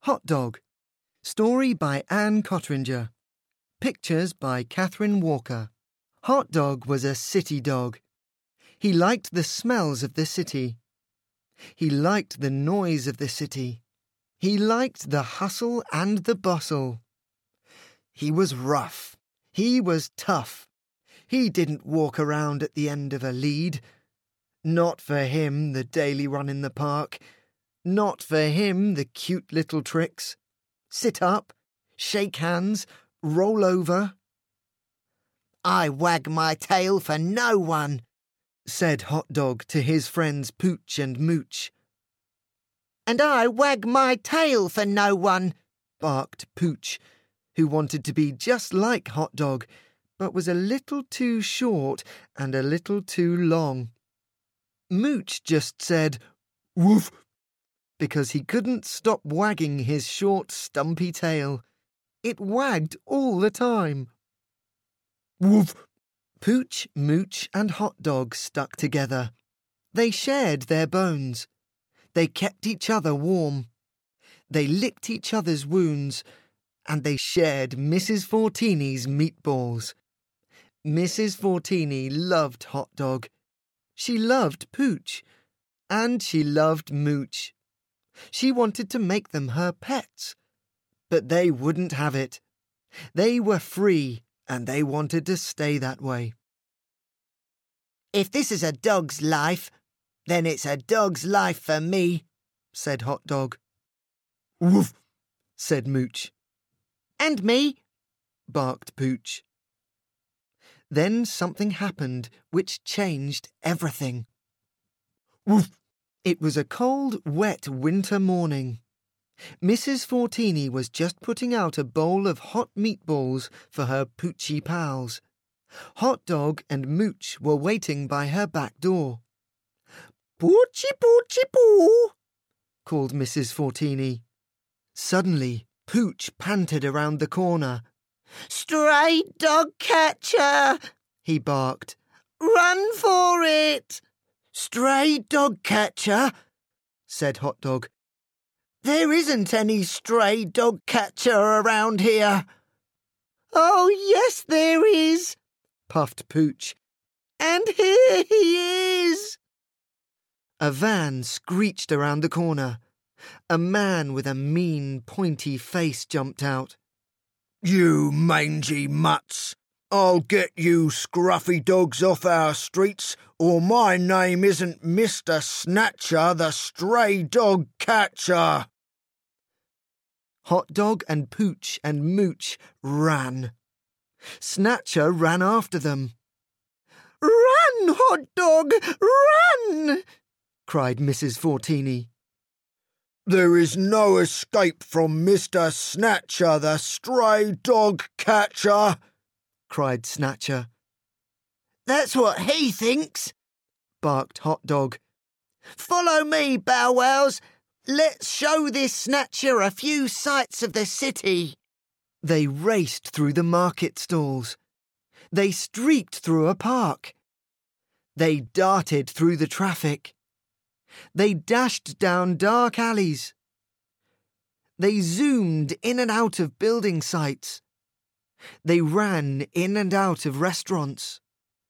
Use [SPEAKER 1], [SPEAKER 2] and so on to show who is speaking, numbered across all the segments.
[SPEAKER 1] Hot Dog. Story by Anne Cottringer. Pictures by Catherine Walker. Hot Dog was a city dog. He liked the smells of the city. He liked the noise of the city. He liked the hustle and the bustle. He was rough. He was tough. He didn't walk around at the end of a lead. Not for him, the daily run in the park. Not for him, the cute little tricks. Sit up, shake hands, roll over.
[SPEAKER 2] "I wag my tail for no one,"
[SPEAKER 1] said Hot Dog to his friends Pooch and Mooch.
[SPEAKER 2] "And I wag my tail for no one,"
[SPEAKER 1] barked Pooch, who wanted to be just like Hot Dog, but was a little too short and a little too long. Mooch just said, "Woof," because he couldn't stop wagging his short, stumpy tail. It wagged all the time. Woof! Pooch, Mooch and Hot Dog stuck together. They shared their bones. They kept each other warm. They licked each other's wounds, and they shared Mrs. Fortini's meatballs. Mrs. Fortini loved Hot Dog. She loved Pooch, and she loved Mooch. She wanted to make them her pets, but they wouldn't have it. They were free, and they wanted to stay that way.
[SPEAKER 2] "If this is a dog's life, then it's a dog's life for me," said Hot Dog.
[SPEAKER 1] "Woof," said Mooch.
[SPEAKER 2] "And me,"
[SPEAKER 1] barked Pooch. Then something happened which changed everything. Woof! It was a cold, wet winter morning. Mrs. Fortini was just putting out a bowl of hot meatballs for her Poochy pals. Hot Dog and Mooch were waiting by her back door.
[SPEAKER 2] "Poochy, poochy, poo,"
[SPEAKER 1] called Mrs. Fortini. Suddenly, Pooch panted around the corner.
[SPEAKER 2] "Stray dog catcher,"
[SPEAKER 1] he barked.
[SPEAKER 2] "Run for it."
[SPEAKER 1] "Stray dog catcher," said Hot Dog.
[SPEAKER 2] "There isn't any stray dog catcher around here." "Oh, yes, there is,"
[SPEAKER 1] puffed Pooch.
[SPEAKER 2] "And here he is."
[SPEAKER 1] A van screeched around the corner. A man with a mean, pointy face jumped out.
[SPEAKER 3] "You mangy mutts! I'll get you scruffy dogs off our streets, or my name isn't Mr. Snatcher, the stray dog catcher."
[SPEAKER 1] Hot Dog and Pooch and Mooch ran. Snatcher ran after them.
[SPEAKER 2] "Run, Hot Dog, run!"
[SPEAKER 1] cried Mrs. Fortini.
[SPEAKER 3] "There is no escape from Mr. Snatcher, the stray dog catcher,"
[SPEAKER 1] cried Snatcher.
[SPEAKER 2] "That's what he thinks,"
[SPEAKER 1] barked Hot Dog.
[SPEAKER 2] "Follow me, Bow Wows. Let's show this Snatcher a few sights of the city."
[SPEAKER 1] They raced through the market stalls. They streaked through a park. They darted through the traffic. They dashed down dark alleys. They zoomed in and out of building sites. They ran in and out of restaurants.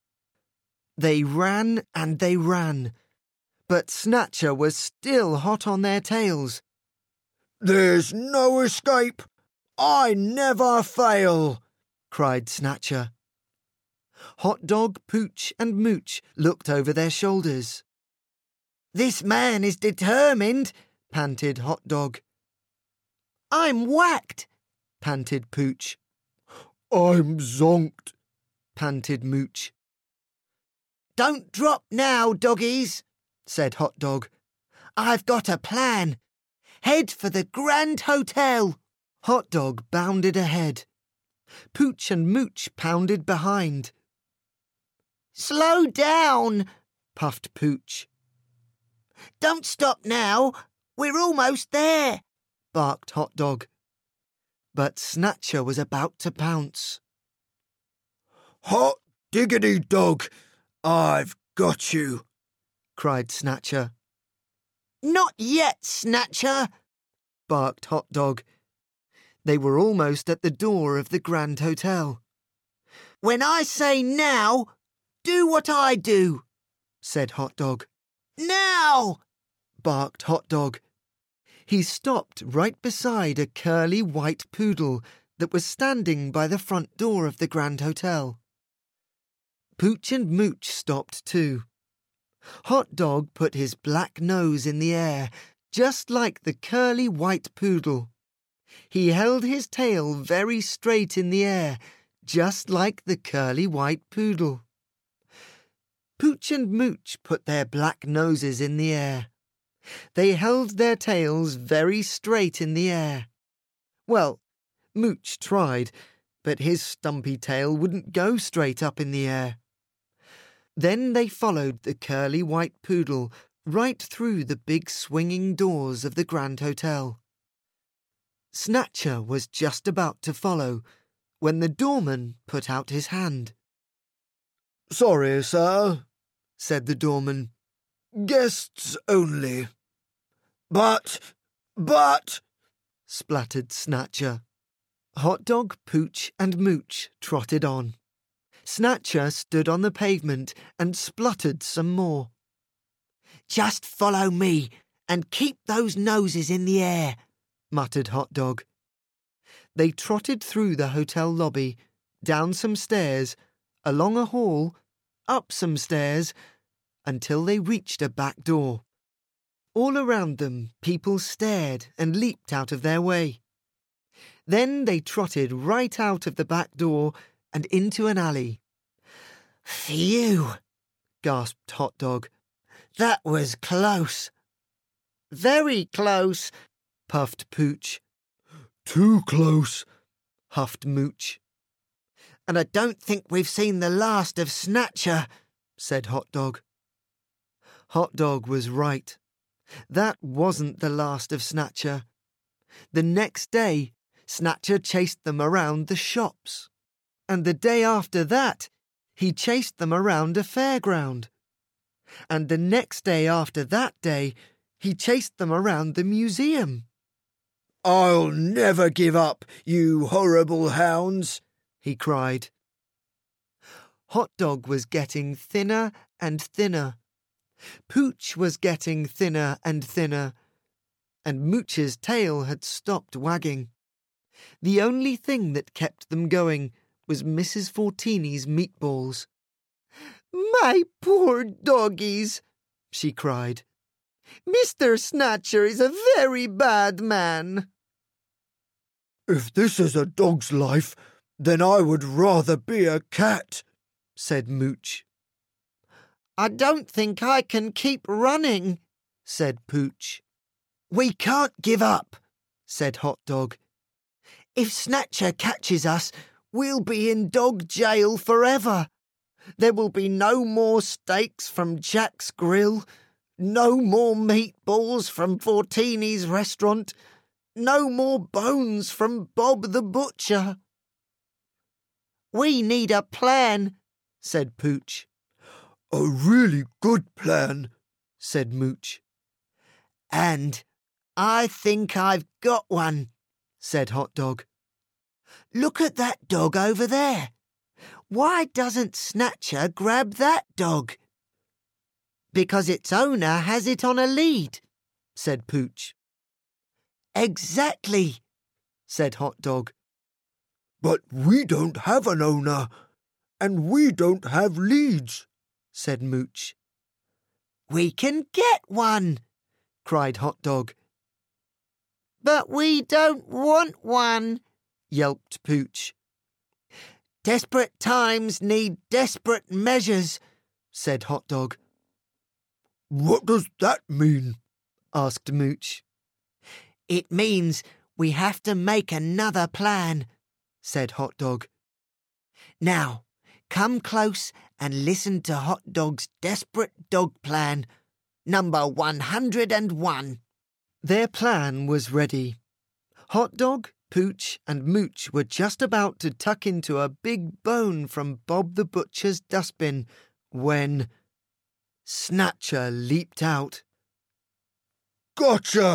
[SPEAKER 1] They ran and they ran, but Snatcher was still hot on their tails.
[SPEAKER 3] "There's no escape. I never fail,"
[SPEAKER 1] cried Snatcher. Hot Dog, Pooch and Mooch looked over their shoulders.
[SPEAKER 2] "This man is determined,"
[SPEAKER 1] panted Hot Dog.
[SPEAKER 2] "I'm whacked,"
[SPEAKER 1] panted Pooch.
[SPEAKER 3] "I'm zonked,"
[SPEAKER 1] panted Mooch.
[SPEAKER 2] "Don't drop now, doggies," said Hot Dog. "I've got a plan. Head for the Grand Hotel."
[SPEAKER 1] Hot Dog bounded ahead. Pooch and Mooch pounded behind.
[SPEAKER 2] "Slow down,"
[SPEAKER 1] puffed Pooch.
[SPEAKER 2] "Don't stop now. We're almost there,"
[SPEAKER 1] barked Hot Dog. But Snatcher was about to pounce.
[SPEAKER 3] "Hot diggity dog, I've got you,"
[SPEAKER 1] cried Snatcher.
[SPEAKER 2] "Not yet, Snatcher,"
[SPEAKER 1] barked Hot Dog. They were almost at the door of the Grand Hotel.
[SPEAKER 2] When I say now, do what I do,
[SPEAKER 1] said Hot Dog.
[SPEAKER 2] Now!
[SPEAKER 1] Barked Hot Dog. He stopped right beside a curly white poodle that was standing by the front door of the Grand Hotel. Pooch and Mooch stopped too. Hot Dog put his black nose in the air, just like the curly white poodle. He held his tail very straight in the air, just like the curly white poodle. Pooch and Mooch put their black noses in the air. They held their tails very straight in the air. Well, Mooch tried, but his stumpy tail wouldn't go straight up in the air. Then they followed the curly white poodle right through the big swinging doors of the Grand Hotel. Snatcher was just about to follow when the doorman put out his hand.
[SPEAKER 3] "Sorry, sir,"
[SPEAKER 1] said the doorman.
[SPEAKER 3] "Guests only." But,
[SPEAKER 1] spluttered Snatcher. Hot Dog, Pooch and Mooch trotted on. Snatcher stood on the pavement and spluttered some more.
[SPEAKER 2] Just follow me and keep those noses in the air,
[SPEAKER 1] muttered Hot Dog. They trotted through the hotel lobby, down some stairs, along a hall, up some stairs, until they reached a back door. All around them, people stared and leaped out of their way. Then they trotted right out of the back door and into an alley.
[SPEAKER 2] "Phew!"
[SPEAKER 1] gasped Hot Dog.
[SPEAKER 2] "That was close."
[SPEAKER 1] "Very close," puffed Pooch.
[SPEAKER 3] "Too close,"
[SPEAKER 1] huffed Mooch.
[SPEAKER 2] "And I don't think we've seen the last of Snatcher,"
[SPEAKER 1] said Hot Dog. Hot Dog was right. That wasn't the last of Snatcher. The next day, Snatcher chased them around the shops. And the day after that, he chased them around a fairground. And the next day after that day, he chased them around the museum.
[SPEAKER 3] "I'll never give up, you horrible hounds," he cried.
[SPEAKER 1] Hot Dog was getting thinner and thinner. Pooch was getting thinner and thinner, and Mooch's tail had stopped wagging. The only thing that kept them going was Mrs. Fortini's meatballs. "My poor doggies," she cried. "Mr. Snatcher is a very bad man."
[SPEAKER 3] "If this is a dog's life, then I would rather be a cat," said Mooch.
[SPEAKER 2] "I don't think I can keep running,"
[SPEAKER 1] said Pooch.
[SPEAKER 2] "We can't give up,"
[SPEAKER 1] said Hot Dog.
[SPEAKER 2] "If Snatcher catches us, we'll be in dog jail forever. There will be no more steaks from Jack's Grill, no more meatballs from Fortini's restaurant, no more bones from Bob the Butcher." "We need a plan," said Pooch.
[SPEAKER 3] "A really good plan,"
[SPEAKER 1] said Mooch.
[SPEAKER 2] "And I think I've got one,"
[SPEAKER 1] said Hot Dog.
[SPEAKER 2] "Look at that dog over there. Why doesn't Snatcher grab that dog?" "Because its owner has it on a lead,"
[SPEAKER 1] said Pooch.
[SPEAKER 2] "Exactly,"
[SPEAKER 1] said Hot Dog.
[SPEAKER 3] "But we don't have an owner, and we don't have leads," said Mooch.
[SPEAKER 2] "We can get one,"
[SPEAKER 1] cried Hot Dog.
[SPEAKER 2] "But we don't want one,"
[SPEAKER 1] yelped Pooch.
[SPEAKER 2] "Desperate times need desperate measures,"
[SPEAKER 1] said Hot Dog.
[SPEAKER 3] "What does that mean?"
[SPEAKER 1] asked Mooch.
[SPEAKER 2] "It means we have to make another plan,"
[SPEAKER 1] said Hot Dog.
[SPEAKER 2] "Now, come close and listen to Hot Dog's desperate dog plan, number 101.
[SPEAKER 1] Their plan was ready. Hot Dog, Pooch and Mooch were just about to tuck into a big bone from Bob the Butcher's dustbin when Snatcher leaped out.
[SPEAKER 3] "Gotcha!"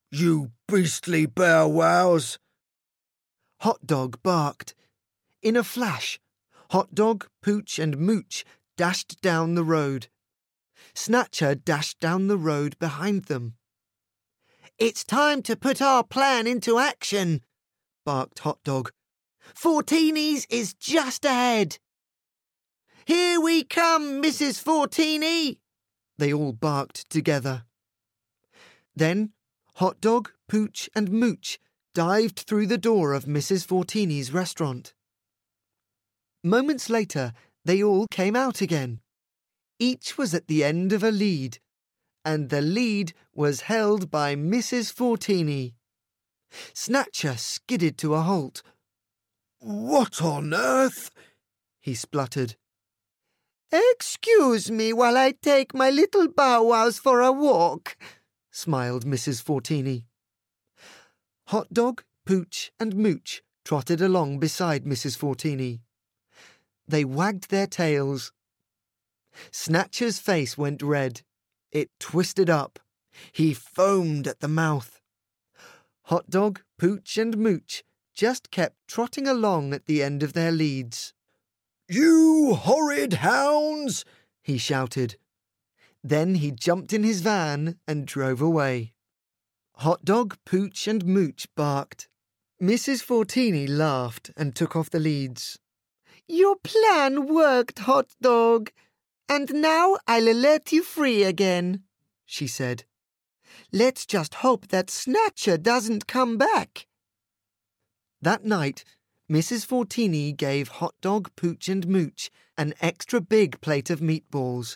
[SPEAKER 3] you beastly bow-wows.
[SPEAKER 1] Hot Dog barked. In a flash, Hot Dog, Pooch and Mooch dashed down the road. Snatcher dashed down the road behind them.
[SPEAKER 2] It's time to put our plan into action, barked Hot Dog. Fortini's is just ahead. Here we come, Mrs. Fortini,
[SPEAKER 1] they all barked together. Then Hot Dog, Pooch and Mooch dived through the door of Mrs. Fortini's restaurant. Moments later, they all came out again. Each was at the end of a lead, and the lead was held by Mrs. Fortini. Snatcher skidded to a halt.
[SPEAKER 3] What on earth?
[SPEAKER 1] He spluttered.
[SPEAKER 2] Excuse me while I take my little bow-wows for a walk,
[SPEAKER 1] smiled Mrs. Fortini. Hot Dog, Pooch and Mooch trotted along beside Mrs. Fortini. They wagged their tails. Snatcher's face went red. It twisted up. He foamed at the mouth. Hot Dog, Pooch and Mooch just kept trotting along at the end of their leads.
[SPEAKER 3] You horrid hounds!
[SPEAKER 1] He shouted. Then he jumped in his van and drove away. Hot Dog, Pooch and Mooch barked. Mrs. Fortini laughed and took off the leads.
[SPEAKER 2] Your plan worked, Hot Dog, and now I'll let you free again, she said. Let's just hope that Snatcher doesn't come back.
[SPEAKER 1] That night, Mrs. Fortini gave Hot Dog, Pooch and Mooch an extra big plate of meatballs.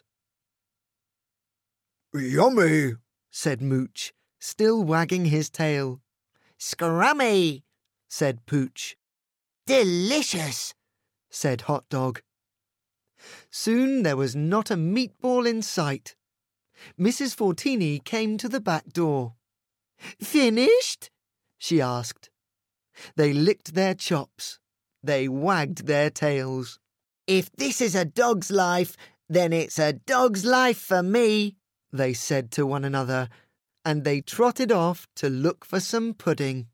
[SPEAKER 3] Yummy,
[SPEAKER 1] said Mooch, still wagging his tail.
[SPEAKER 2] Scrummy,
[SPEAKER 1] said Pooch.
[SPEAKER 2] Delicious,
[SPEAKER 1] said Hot Dog. Soon there was not a meatball in sight. Mrs. Fortini came to the back door.
[SPEAKER 2] Finished?
[SPEAKER 1] She asked. They licked their chops. They wagged their tails.
[SPEAKER 2] If this is a dog's life, then it's a dog's life for me,
[SPEAKER 1] they said to one another, and they trotted off to look for some pudding.